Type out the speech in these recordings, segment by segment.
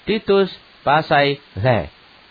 Titus pasai le.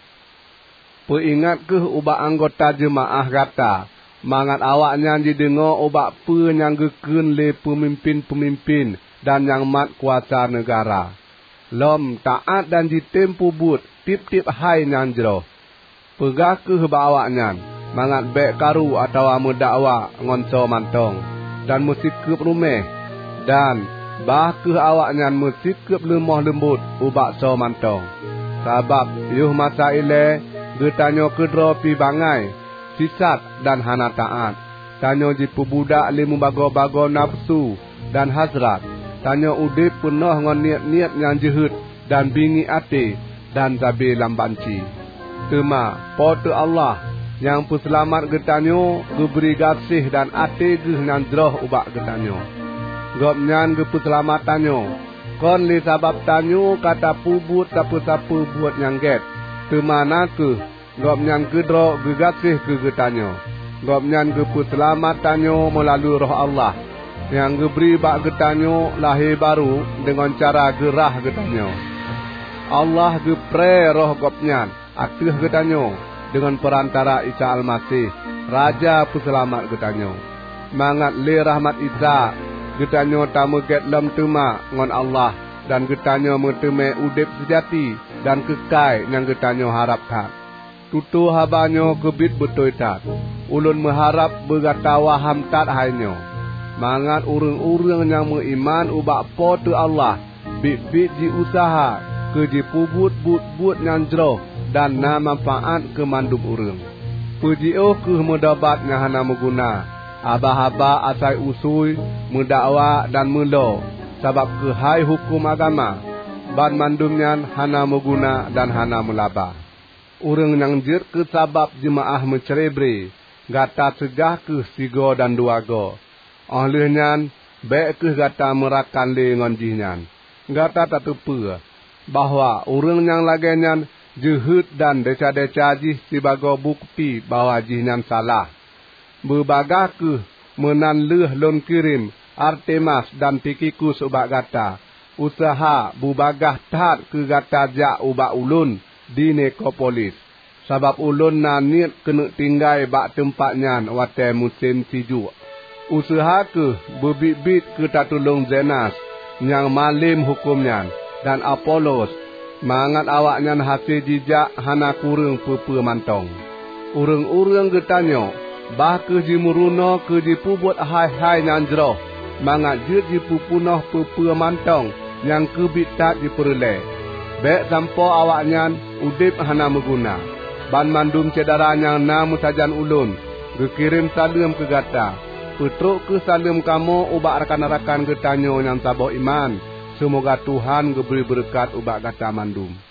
Peringat ke ubak anggota jemaah kata, mangat awaknya didengar ubak pe yang geken le pemimpin-pemimpin dan yang mat kuasa negara. Lom taat dan ditempu but tip-tip hai yang jero. Pegah ke awaknya, mangat bek karu atau mendakwa ngonso mantong. Dan musikep rumeh. Dan bah ke awaknya musikep lemah lembut ubak so mantong. Sabab yuh masa ile, getanyo kedro pi bangai, sisat dan hana taat. Tanyo jipu budak limu bago-bago nafsu dan hasrat. Tanyo udip penuh ngon niat-niat yang jehut dan bingi ati dan zabi lambanci. Tema pote Allah yang peselamat getanyo geberi gasih dan ati geh nan jroh ubak getanyo. Gopnyan ge peselamatanyo. Kon li sabab tanyo kata pubut siapa-siapa buat yang get. Temana ke gopnyan gedro gegasih ke getanyo. Gopnyan ge peselamatanyo melalui roh Allah yang geberi bak getanyo lahir baru dengan cara gerah getanyo. Allah gepre roh gopnyan aktif getanyo dengan perantara Isa Al-Masih, Raja Peselamat getanyo. Mangat le rahmat Isa, getanyo tamu get lem tema ngon Allah dan getanyo meteme udip sejati dan kekal yang getanyo harap tak. Tutu habanyo kebit betul tak. Ulun mengharap bergata waham tak hainyo. Mangat urang-urang yang beriman ubak pote Allah, bit-bit di usaha, ke di pubut but-but yang jroh dan na manfaat ke mandum urang. Pujio ke medabat yang hana meguna, abah-abah asai usui, mendakwa dan melo, sabab ke hai hukum agama, ban mandumnya hana meguna dan hana melabah. Urang yang jir ke sabab jemaah mencerebre, gata segah ke sigo dan duago. Olehnya, baik ke gata merakan le ngonjihnya. Gata tak tepa, bahwa urang yang laganya jehut dan deca-deca jih sebagai bukti bahawa jihnya salah. Berbagah ke menan leh lon kirim Artemas dan Tikikus ubak gata. Usaha bubagah tat ke gata jak ubak ulun di Nekopolis. Sabab ulun nanit kena tinggai bak tempatnya wate musim sijuk. Usaha ke berbit-bit ke tatulung Zenas yang malim hukumnya dan Apolos mangat awaknya hasil jijak hana kurang pepe mantong. Urang-urang getanyo bah ke jimuruno ke jipubut hai-hai nan jroh mangat jid jipupunoh pepe mantong yang kebit tak diperoleh. Bek sampo awaknya udip hana meguna. Ban mandum cedara yang na musajan ulun gekirim salam ke gata. Petruk ke salam kamu ubak rakan-rakan getanyo yang sabar iman. Semoga Tuhan geberi berkat ubak gata mandum.